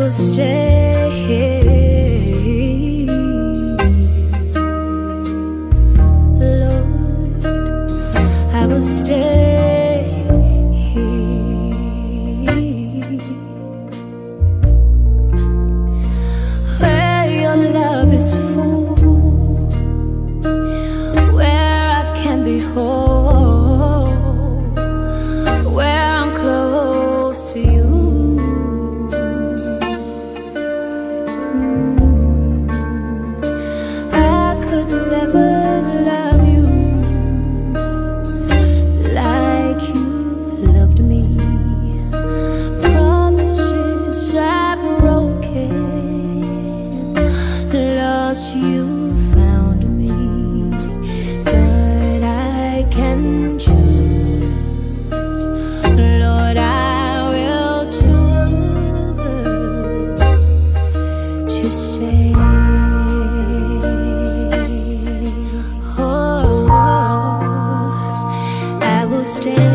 will stay here. Lord, I will stay here, where your love is full, where I can be whole, where I'm close to you. I could never love you like you've loved me. Promises I've broken, lost you found me, but I can choose. Lord, I will choose to say, oh, I will stay.